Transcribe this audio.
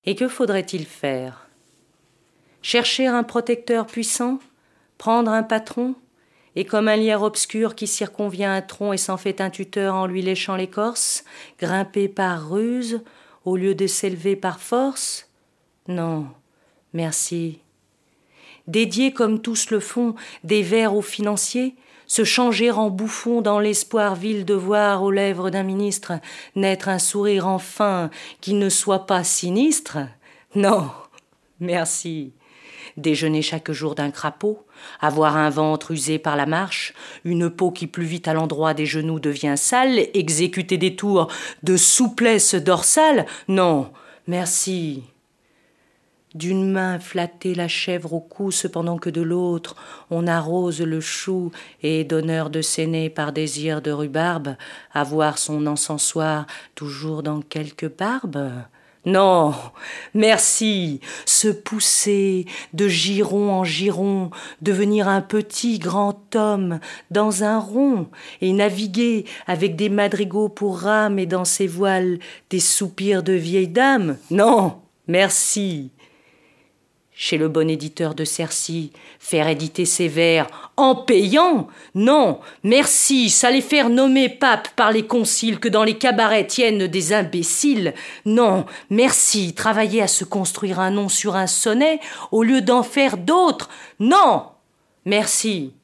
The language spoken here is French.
Et que faudrait-il faire? Chercher un protecteur puissant? Prendre un patron? Et comme un lierre obscur qui circonvient un tronc et s'en fait un tuteur en lui léchant l'écorce, grimper par ruse au lieu de s'élever par force? Non, merci. Dédier comme tous le font des vers aux financiers, se changer en bouffon dans l'espoir vil de voir aux lèvres d'un ministre naître un sourire enfin qui ne soit pas sinistre? Non, merci. Déjeuner chaque jour d'un crapaud, avoir un ventre usé par la marche, une peau qui plus vite à l'endroit des genoux devient sale, exécuter des tours de souplesse dorsale? Non, merci. D'une main flatter la chèvre au cou, cependant que de l'autre on arrose le chou, et d'honneur de s'aîner par désir de rhubarbe, avoir son encensoir toujours dans quelque barbe? Non, merci, se pousser de giron en giron, devenir un petit grand homme dans un rond, et naviguer avec des madrigaux pour rames et dans ses voiles des soupirs de vieille dame? Non, merci. Chez le bon éditeur de Cercy, faire éditer ses vers en payant? Non, merci, ça les faire nommer pape par les conciles que dans les cabarets tiennent des imbéciles. Non, merci, travailler à se construire un nom sur un sonnet au lieu d'en faire d'autres. Non, merci.